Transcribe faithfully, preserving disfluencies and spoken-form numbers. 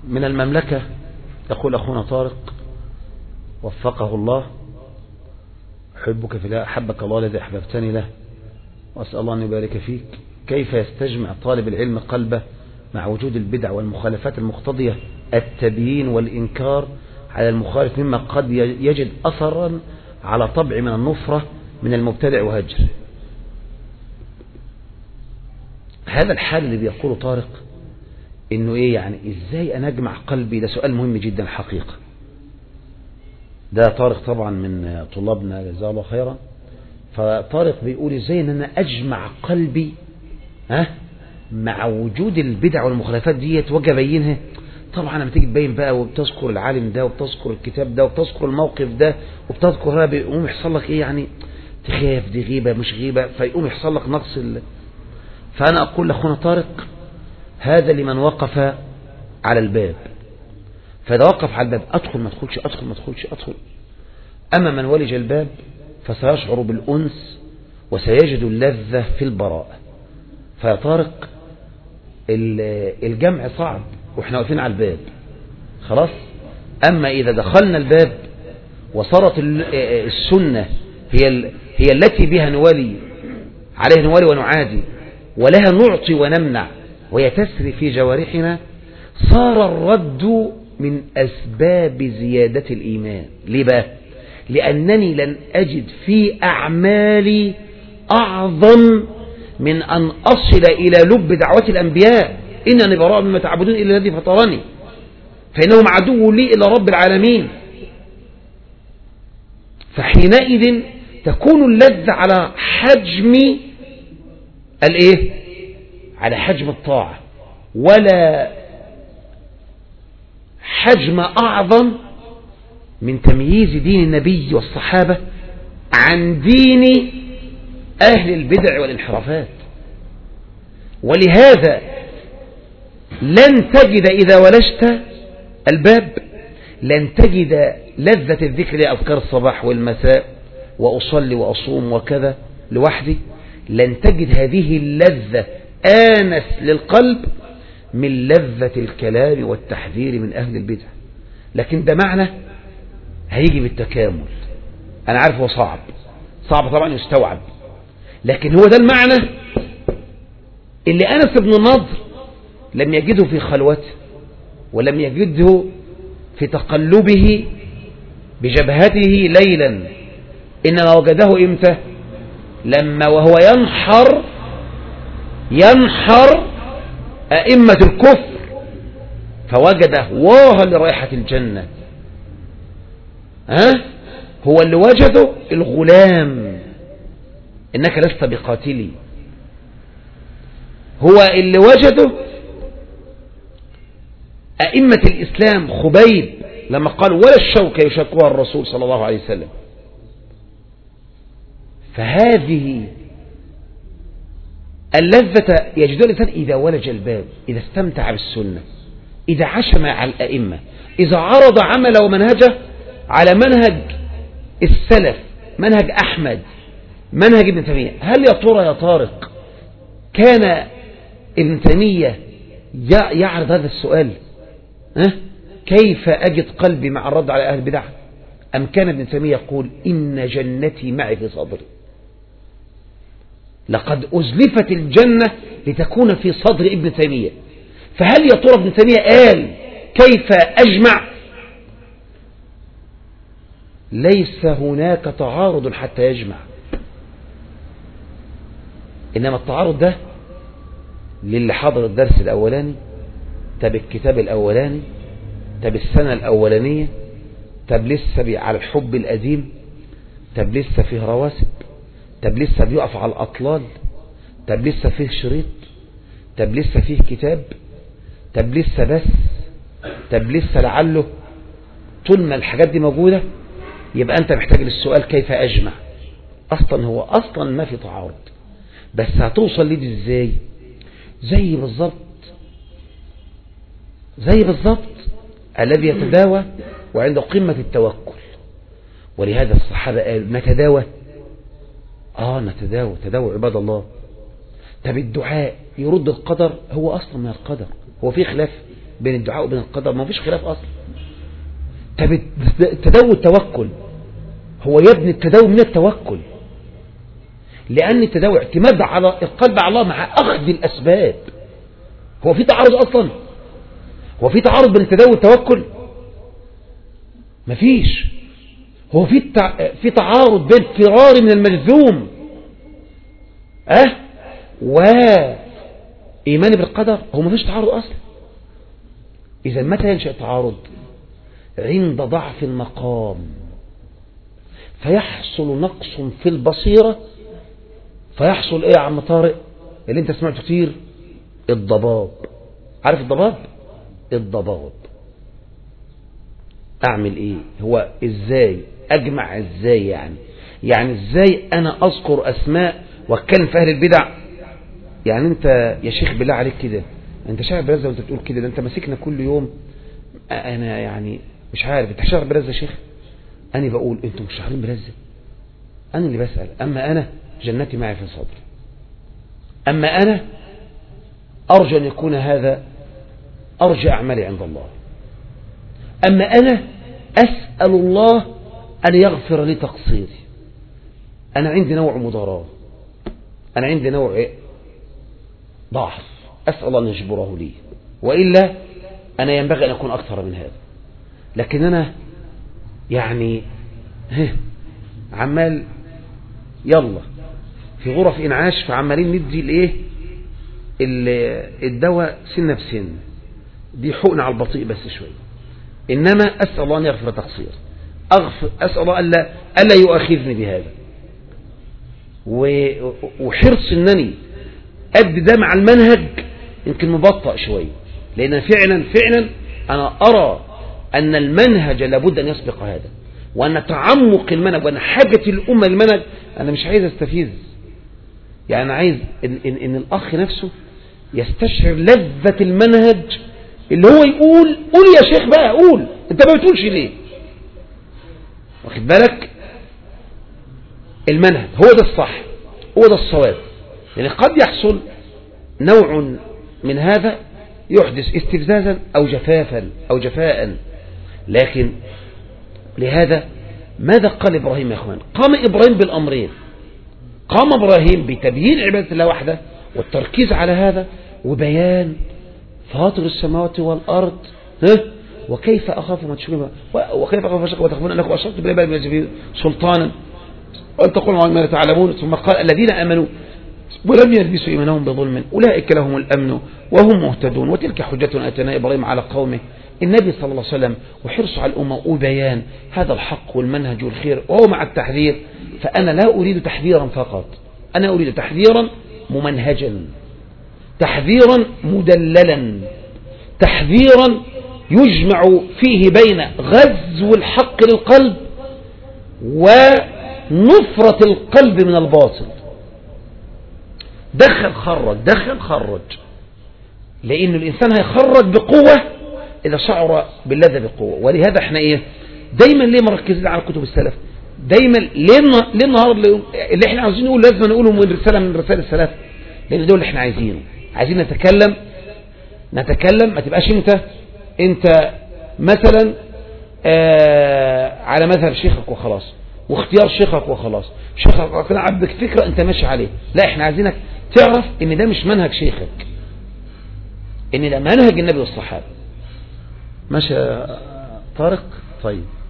من المملكة يقول أخونا طارق وفقه الله: أحبك في الله، أحبك الله الذي أحببتني له، وأسأل الله أن يبارك فيك. كيف يستجمع طالب العلم قلبه مع وجود البدع والمخالفات المقتضية التبيين والإنكار على المخالف مما قد يجد أثرا على طبع من النفرة من المبتدع وهجر؟ هذا الحال اللي بيقوله طارق إنه إيه يعني إزاي أنا أجمع قلبي؟ ده سؤال مهم جدا حقيقة. ده طارق طبعا من طلابنا جزاه الله خيرا. فطارق بيقول إزاي أن أنا أجمع قلبي ها مع وجود البدع والمخالفات ديت واجي ابينها. طبعا لما تيجي تبين بقى وبتذكر العالم ده وبتذكر الكتاب ده وبتذكر الموقف ده وبتذكر هذا، بيقوم يحصل لك ايه يعني؟ تخاف دي غيبه مش غيبه، فيقوم يحصل لك نقص ال... فانا اقول لاخونا طارق: هذا لمن وقف على الباب، فاذا وقف على الباب ادخل ما ادخلش ادخل ما ادخلش ادخل. اما من ولج الباب فسيشعر بالانس وسيجد اللذه في البراءه. فيا طارق الجمع صعب واحنا واقفين على الباب خلاص. اما اذا دخلنا الباب وصارت السنة هي هي التي بها نولي عليها نولي ونعادي ولها نعطي ونمنع وهي تسري في جوارحنا، صار الرد من اسباب زيادة الايمان. ليه بقى؟ لانني لن اجد في اعمالي اعظم من أن أصل إلى لب دعوة الأنبياء: إنني براء مما تعبدون إلا الذي فطرني فإنهم عدو لي إلى رب العالمين. فحينئذ تكون اللذة على حجم الإيه؟ على حجم الطاعة، ولا حجم أعظم من تمييز دين النبي والصحابة عن دين أهل البدع والانحرافات. ولهذا لن تجد إذا ولجت الباب لن تجد لذة الذكر لأذكار الصباح والمساء وأصلي وأصوم وكذا لوحدي، لن تجد هذه اللذة آنس للقلب من لذة الكلام والتحذير من أهل البدع. لكن ده معنى هيجي بالتكامل. أنا عارف هو صعب صعب طبعا يستوعب، لكن هو ده المعنى اللي أنس بن النضر لم يجده في خلوته ولم يجده في تقلبه بجبهته ليلا، إنما وجده إمتى؟ لما وهو ينحر ينحر أئمة الكفر فوجده واها لرائحة الجنة. ها؟ هو اللي وجده الغلام: إنك لست بقاتلي. هو اللي وجده أئمة الإسلام خبيب لما قالوا: ولا الشوكة يشكوها الرسول صلى الله عليه وسلم. فهذه اللذة يجدها الإنسان إذا ولج الباب، إذا استمتع بالسنة، إذا عاش مع الأئمة، إذا عرض عمله ومنهجه على منهج السلف، منهج أحمد، منهج ابن تيمية. هل يا ترى يا طارق كان ابن تيمية يعرض هذا السؤال؟ أه؟ كيف أجد قلبي مع الرد على أهل البدع؟ أم كان ابن تيمية يقول: إن جنتي معي في صدري، لقد أزلفت الجنة لتكون في صدر ابن تيمية. فهل يا ترى ابن تيمية قال كيف أجمع؟ ليس هناك تعارض حتى يجمع، إنما التعارض ده للي حضر الدرس الأولاني، تب الكتاب الأولاني، تب السنة الأولانية، تب لسه على الحب القديم، تب لسه فيه رواسب، تب لسه بيقف على الأطلال، تب لسه فيه شريط، تب لسه فيه كتاب، تب لسه بس، تب لسه لعله. طول ما الحاجات دي موجودة يبقى أنت محتاج للسؤال: كيف أجمع؟ أصلا هو أصلا ما في تعارض، بس هتوصل ليه ازاي؟ زي بالظبط زي بالظبط الذي يتداوى وعنده قمة التوكل. ولهذا الصحابة قالوا: نتداوى؟ آه نتداوى، تداوى عباد الله. طب الدعاء يرد القدر؟ هو أصلا من القدر، هو في خلاف؟ بين الدعاء وبين القدر؟ ما فيش خلاف اصلا. طب التداوي التوكل، هو يا ابني التداوي من التوكل، لان التداوي اعتماد على القلب على الله مع اخذ الاسباب. هو في تعارض اصلا؟ هو في تعارض بين التداوي والتوكل؟ مفيش. هو في التع... في تعارض بين فرار من المجذوم اه وايمان بالقدر؟ هو مفيش تعارض اصلا. اذا متى ينشأ تعارض؟ عند ضعف المقام، فيحصل نقص في البصيرة، فيحصل ايه يا عم طارق اللي انت سمعته كتير؟ الضباب. عارف الضباب؟ الضباب. اعمل ايه؟ هو ازاي اجمع؟ ازاي يعني يعني ازاي انا اذكر اسماء واتكلم في اهل البدع؟ يعني انت يا شيخ بالله عليك كده، انت شاعر برزة وانت بتقول كده؟ ده انت ماسكنا كل يوم. انا يعني مش عارف انت شاعر برزة يا شيخ؟ انا بقول انتم مش شاعرين برزة، انا اللي بسأل. اما انا جنتي معي في صدري، اما انا ارجو ان يكون هذا ارجى اعمالي عند الله، اما انا اسأل الله ان يغفر لي تقصيري. انا عندي نوع مضاراة، انا عندي نوع ضعف، اسأل الله ان يجبره لي، وإلا انا ينبغي ان اكون اكثر من هذا. لكن انا يعني عمال يلا في غرف انعاش، فعمالين ندي الايه الدواء سنة بسن، دي حقن على البطيء بس شوية. انما اسأل الله ان يغفر تقصير، اغفر اسأل الله الا الا يؤاخذني بهذا، وحرص انني ابدي ده مع المنهج يمكن مبطئ شوية، لان فعلا فعلا انا ارى ان المنهج لابد ان يسبق هذا، وان تعمق المنهج وان حاجة الامة للمنهج. انا مش عايز استفيز، يعني انا عايز ان, إن, إن الاخ نفسه يستشعر لذة المنهج، اللي هو يقول قول يا شيخ بقى قول، انت ما بتقولش ليه؟ واخد بالك؟ المنهج هو ده الصح، هو ده الصواب. يعني قد يحصل نوع من هذا يحدث استفزازا او جفافا او جفاء، لكن لهذا ماذا قال ابراهيم يا اخوان؟ قام ابراهيم بالامرين. قام ابراهيم بتبيين عبادة الله وحده والتركيز على هذا، وبيان فاطر السماوات والارض، ها وكيف اخاف ما تشركون، وكيف اخاف ما تشركون وتخافون انكم اشركتم بالله ما ليس سلطانا وان تقولوا ما لا تعلمون. ثم قال الذين امنوا ولم يلبسوا ايمانهم بظلم اولئك لهم الامن وهم مهتدون، وتلك حجتنا اتينا ابراهيم على قومه. النبي صلى الله عليه وسلم وحرص على الامه وبيان هذا الحق والمنهج والخير، وهو مع التحذير. فانا لا اريد تحذيرا فقط، انا اريد تحذيرا ممنهجا، تحذيرا مدللا، تحذيرا يجمع فيه بين غزو الحق للقلب ونفرة القلب من الباطل. دخل خرج دخل خرج، لأن الإنسان هيخرج بقوة إذا شعر باللذة بقوة. ولهذا احنا ايه دايما ليه مركزين على كتب السلف؟ دايما ليه ليه النهارده اللي احنا عاوزين نقول لازم نقوله من رسالة من رسائل السلف؟ لأن دول اللي احنا عايزينه، عايزين نتكلم نتكلم ما تبقاش انت انت مثلا آه على مذهب شيخك وخلاص، واختيار شيخك وخلاص، شيخك اقنع عبدك فكرة انت ماشي عليه. لا، احنا عايزينك تعرف ان ده مش منهج شيخك، ان ده منهج النبي والصحابة. ماشي طارق؟ طيب